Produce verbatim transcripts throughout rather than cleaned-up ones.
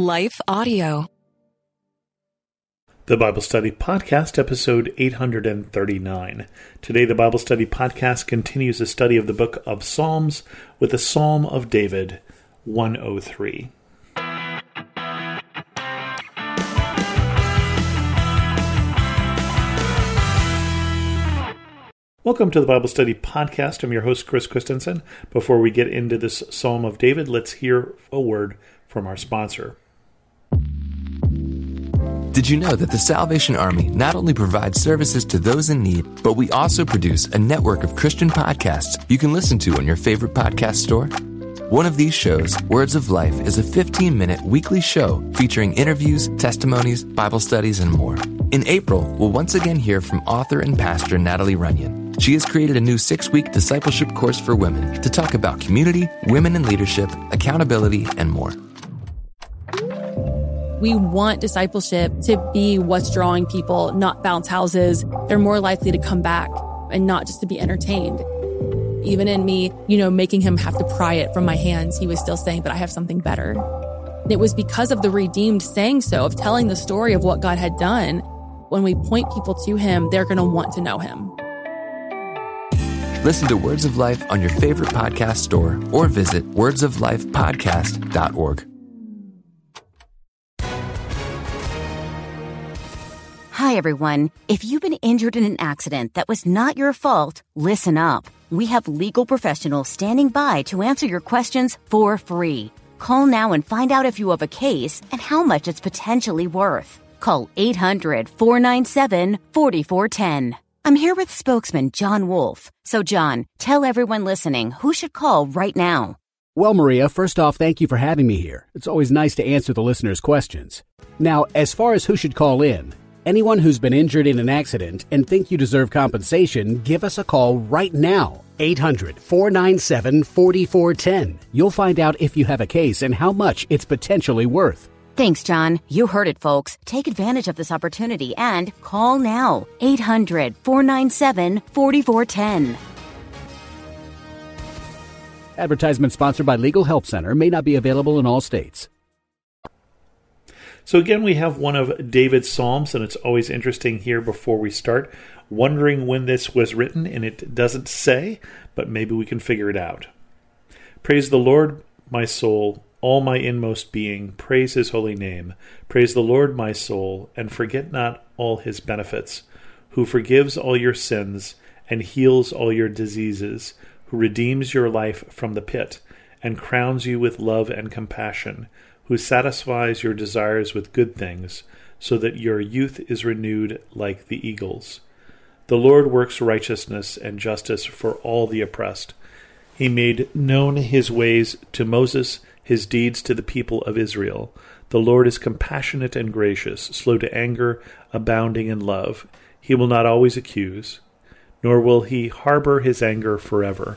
Life Audio. The Bible Study Podcast, episode eight hundred thirty-nine. Today, the Bible Study Podcast continues the study of the book of Psalms with the Psalm of David, one oh three. Welcome to the Bible Study Podcast. I'm your host, Chris Christensen. Before we get into this Psalm of David, let's hear a word from our sponsor. Did you know that the Salvation Army not only provides services to those in need, but we also produce a network of Christian podcasts you can listen to on your favorite podcast store? One of these shows, Words of Life, is a fifteen-minute weekly show featuring interviews, testimonies, Bible studies, and more. In April, we'll once again hear from author and pastor Natalie Runyon. She has created a new six-week discipleship course for women to talk about community, women in leadership, accountability, and more. We want discipleship to be what's drawing people, not bounce houses. They're more likely to come back and not just to be entertained. Even in me, you know, making him have to pry it from my hands, he was still saying, but I have something better. It was because of the redeemed saying so, of telling the story of what God had done. When we point people to him, they're going to want to know him. Listen to Words of Life on your favorite podcast store or visit words of life podcast dot org. Hi, everyone. If you've been injured in an accident that was not your fault, listen up. We have legal professionals standing by to answer your questions for free. Call now and find out if you have a case and how much it's potentially worth. Call eight hundred, four nine seven, four four one zero. I'm here with spokesman John Wolf. So, John, tell everyone listening who should call right now. Well, Maria, first off, thank you for having me here. It's always nice to answer the listeners' questions. Now, as far as who should call in, anyone who's been injured in an accident and think you deserve compensation, give us a call right now. eight hundred, four nine seven, four four one zero. You'll find out if you have a case and how much it's potentially worth. Thanks, John. You heard it, folks. Take advantage of this opportunity and call now. eight hundred, four nine seven, four four one zero. Advertisement sponsored by Legal Help Center. May not be available in all states. So again, we have one of David's Psalms, and it's always interesting here before we start, wondering when this was written, and it doesn't say, but maybe we can figure it out. Praise the Lord, my soul, all my inmost being, praise his holy name. Praise the Lord, my soul, and forget not all his benefits, who forgives all your sins and heals all your diseases, who redeems your life from the pit and crowns you with love and compassion, who satisfies your desires with good things, so that your youth is renewed like the eagles. The Lord works righteousness and justice for all the oppressed. He made known his ways to Moses, his deeds to the people of Israel. The Lord is compassionate and gracious, slow to anger, abounding in love. He will not always accuse, nor will he harbor his anger forever.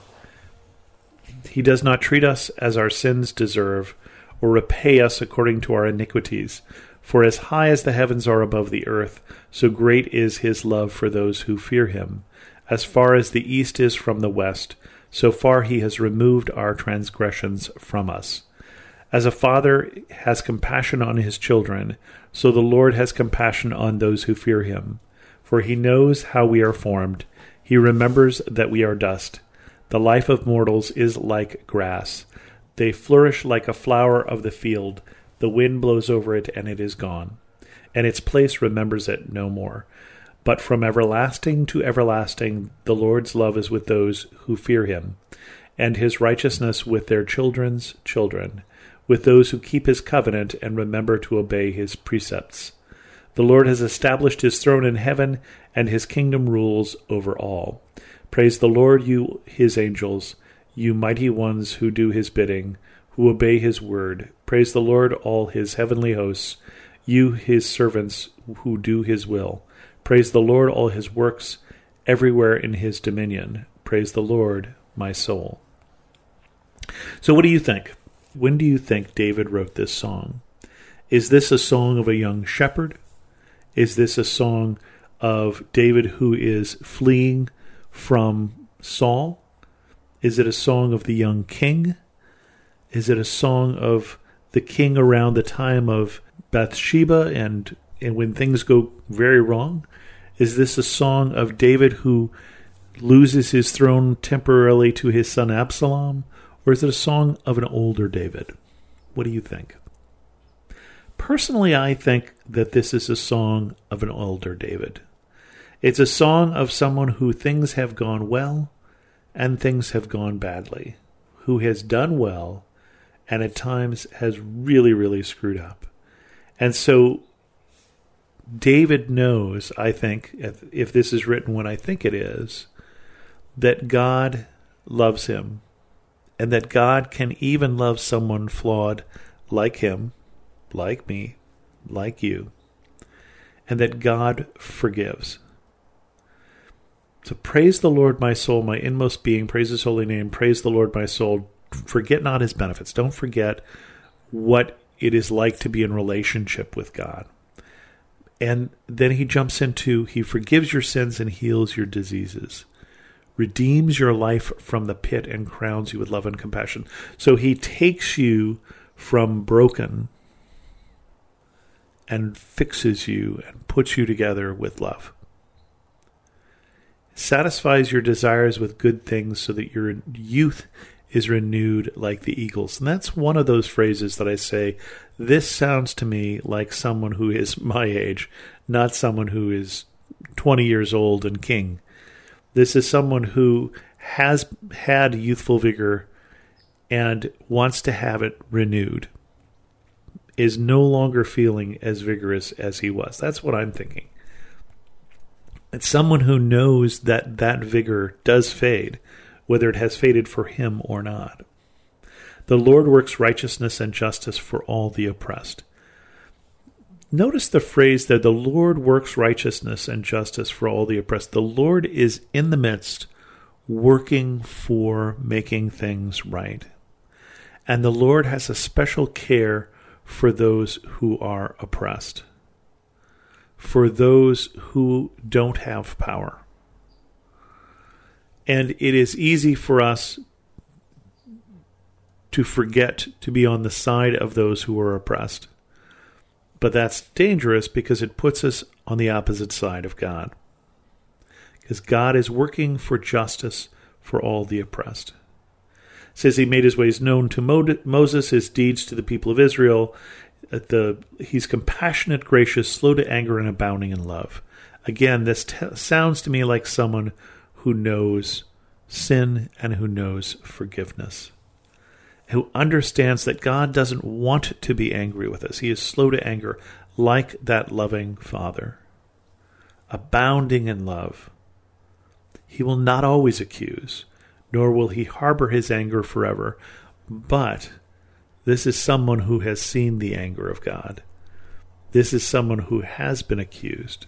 He does not treat us as our sins deserve, or repay us according to our iniquities. For as high as the heavens are above the earth, so great is his love for those who fear him. As far as the east is from the west, so far he has removed our transgressions from us. As a father has compassion on his children, so the Lord has compassion on those who fear him. For he knows how we are formed. He remembers that we are dust. The life of mortals is like grass. They flourish like a flower of the field. The wind blows over it, and it is gone, and its place remembers it no more. But from everlasting to everlasting the Lord's love is with those who fear him, and his righteousness with their children's children, with those who keep his covenant and remember to obey his precepts. The Lord has established his throne in heaven, and his kingdom rules over all. Praise the Lord, you his angels, you mighty ones who do his bidding, who obey his word. Praise the Lord, all his heavenly hosts, you his servants who do his will. Praise the Lord, all his works, everywhere in his dominion. Praise the Lord, my soul. So what do you think? When do you think David wrote this song? Is this a song of a young shepherd? Is this a song of David who is fleeing from Saul? Is it a song of the young king? Is it a song of the king around the time of Bathsheba and, and when things go very wrong? Is this a song of David who loses his throne temporarily to his son Absalom? Or is it a song of an older David? What do you think? Personally, I think that this is a song of an older David. It's a song of someone who things have gone well and things have gone badly, who has done well and at times has really, really screwed up. And so David knows, I think, if, if this is written when I think it is, that God loves him and that God can even love someone flawed like him, like me, like you, and that God forgives. So praise the Lord, my soul, my inmost being, praise his holy name, praise the Lord, my soul. Forget not his benefits. Don't forget what it is like to be in relationship with God. And then he jumps into, he forgives your sins and heals your diseases, redeems your life from the pit and crowns you with love and compassion. So he takes you from broken and fixes you and puts you together with love. Satisfies your desires with good things so that your youth is renewed like the eagles. And that's one of those phrases that I say, this sounds to me like someone who is my age, not someone who is twenty years old and king. This is someone who has had youthful vigor and wants to have it renewed, is no longer feeling as vigorous as he was. That's what I'm thinking. It's someone who knows that that vigor does fade, whether it has faded for him or not. The Lord works righteousness and justice for all the oppressed. Notice the phrase there, the Lord works righteousness and justice for all the oppressed. The Lord is in the midst, working for making things right. And the Lord has a special care for those who are oppressed, for those who don't have power. And it is easy for us to forget to be on the side of those who are oppressed. But that's dangerous because it puts us on the opposite side of God. Because God is working for justice for all the oppressed. It says he made his ways known to Mo- Moses, his deeds to the people of Israel. At the, he's compassionate, gracious, slow to anger, and abounding in love. Again, this t- sounds to me like someone who knows sin and who knows forgiveness, who understands that God doesn't want to be angry with us. He is slow to anger, like that loving Father, abounding in love. He will not always accuse, nor will he harbor his anger forever. But this is someone who has seen the anger of God. This is someone who has been accused.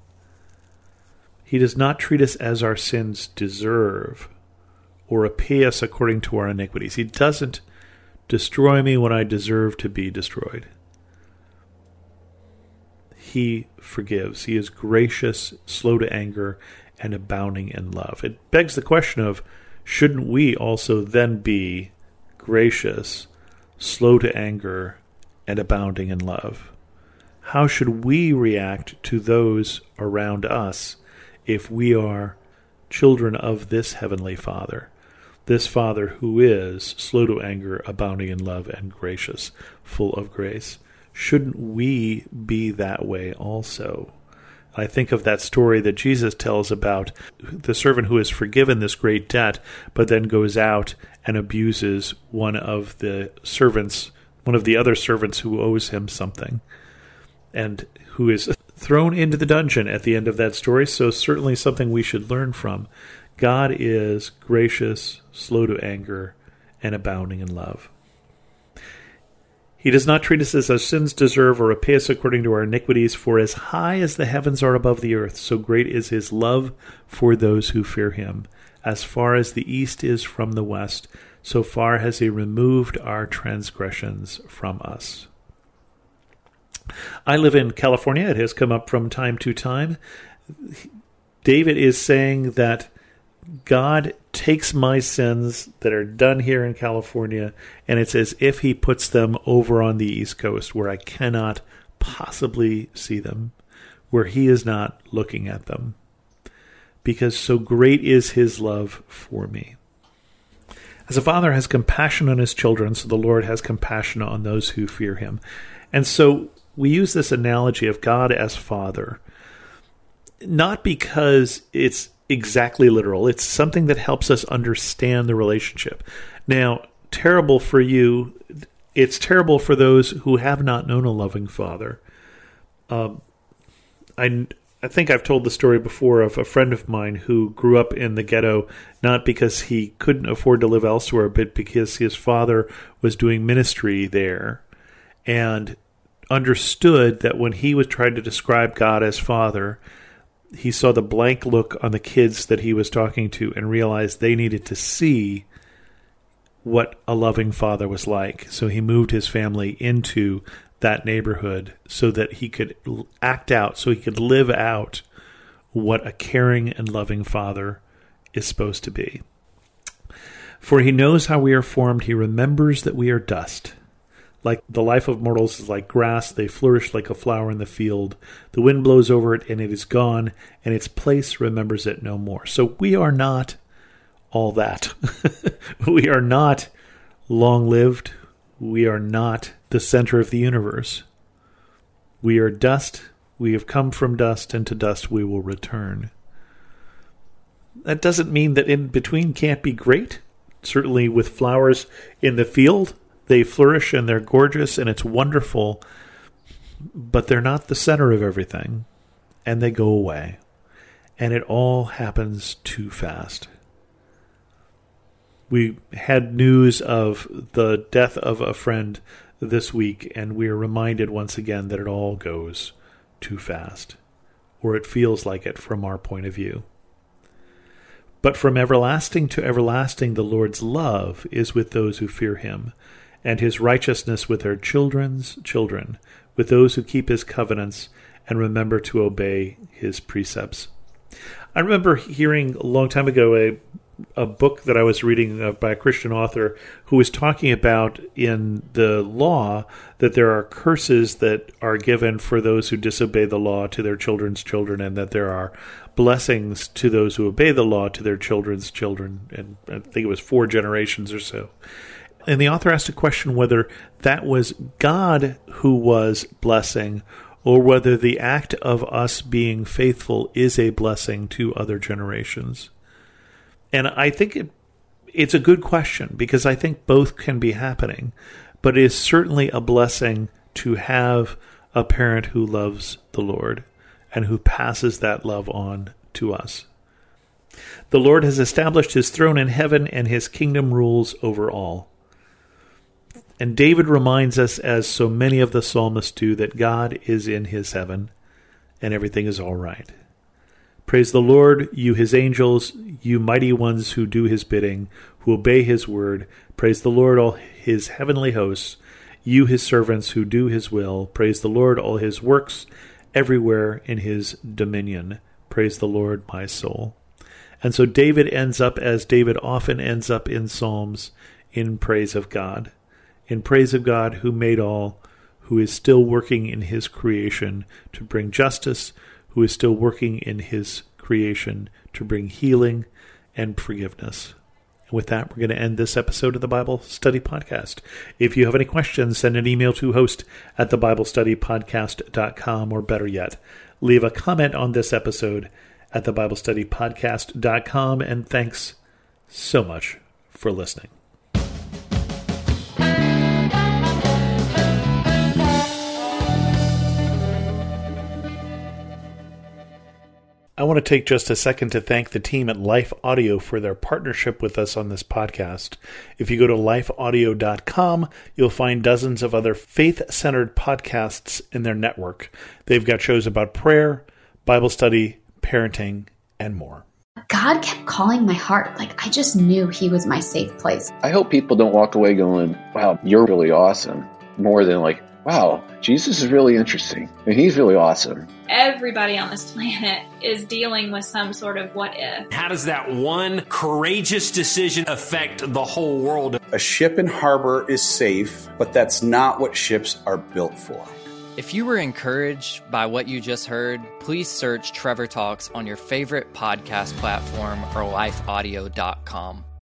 He does not treat us as our sins deserve or repay us according to our iniquities. He doesn't destroy me when I deserve to be destroyed. He forgives. He is gracious, slow to anger, and abounding in love. It begs the question of, shouldn't we also then be gracious, slow to anger, and abounding in love? How should we react to those around us if we are children of this heavenly Father, this Father who is slow to anger, abounding in love, and gracious, full of grace? Shouldn't we be that way also? I think of that story that Jesus tells about the servant who is forgiven this great debt, but then goes out and abuses one of the servants, one of the other servants who owes him something, and who is thrown into the dungeon at the end of that story. So certainly something we should learn from. God is gracious, slow to anger, and abounding in love. He does not treat us as our sins deserve or repay us according to our iniquities, for as high as the heavens are above the earth, so great is his love for those who fear him. As far as the east is from the west, so far has he removed our transgressions from us. I live in California. It has come up from time to time. David is saying that God takes my sins that are done here in California, and it's as if he puts them over on the East Coast where I cannot possibly see them, where he is not looking at them, because so great is his love for me. As a father has compassion on his children, so the Lord has compassion on those who fear him. And so we use this analogy of God as Father, not because it's exactly literal. It's something that helps us understand the relationship. Now, terrible for you, it's terrible for those who have not known a loving father. Um, I, I think I've told the story before of a friend of mine who grew up in the ghetto, not because he couldn't afford to live elsewhere, but because his father was doing ministry there, and understood that when he was trying to describe God as Father, he saw the blank look on the kids that he was talking to and realized they needed to see what a loving father was like. So he moved his family into that neighborhood so that he could act out, so he could live out what a caring and loving father is supposed to be. For he knows how we are formed. He remembers that we are dust. Like the life of mortals is like grass, they flourish like a flower in the field. The wind blows over it, and it is gone, and its place remembers it no more. So we are not all that. We are not long-lived. We are not the center of the universe. We are dust. We have come from dust, and to dust we will return. That doesn't mean that in between can't be great. Certainly with flowers in the field, they flourish and they're gorgeous and it's wonderful, but they're not the center of everything, and they go away, and it all happens too fast. We had news of the death of a friend this week, and we are reminded once again that it all goes too fast, or it feels like it from our point of view. But from everlasting to everlasting, the Lord's love is with those who fear him, and his righteousness with their children's children, with those who keep his covenants and remember to obey his precepts. I remember hearing a long time ago a a book that I was reading uh, by a Christian author who was talking about in the law that there are curses that are given for those who disobey the law to their children's children, and that there are blessings to those who obey the law to their children's children, and I think it was four generations or so. And the author asked a question whether that was God who was blessing, or whether the act of us being faithful is a blessing to other generations. And I think it, it's a good question, because I think both can be happening. But it is certainly a blessing to have a parent who loves the Lord and who passes that love on to us. The Lord has established his throne in heaven, and his kingdom rules over all. And David reminds us, as so many of the psalmists do, that God is in his heaven and everything is all right. Praise the Lord, you his angels, you mighty ones who do his bidding, who obey his word. Praise the Lord, all his heavenly hosts, you his servants who do his will. Praise the Lord, all his works everywhere in his dominion. Praise the Lord, my soul. And so David ends up, as David often ends up in Psalms, in praise of God. In praise of God who made all, who is still working in his creation to bring justice, who is still working in his creation to bring healing and forgiveness. And with that, we're going to end this episode of the Bible Study Podcast. If you have any questions, send an email to host at the bible study podcast dot com, or better yet, leave a comment on this episode at the bible study podcast dot com. And thanks so much for listening. I want to take just a second to thank the team at Life Audio for their partnership with us on this podcast. If you go to life audio dot com, you'll find dozens of other faith-centered podcasts in their network. They've got shows about prayer, Bible study, parenting, and more. God kept calling my heart. Like, I just knew he was my safe place. I hope people don't walk away going, wow, you're really awesome. More than like, wow, Jesus is really interesting, and he's really awesome. Everybody on this planet is dealing with some sort of what if. How does that one courageous decision affect the whole world? A ship in harbor is safe, but that's not what ships are built for. If you were encouraged by what you just heard, please search Trevor Talks on your favorite podcast platform or life audio dot com.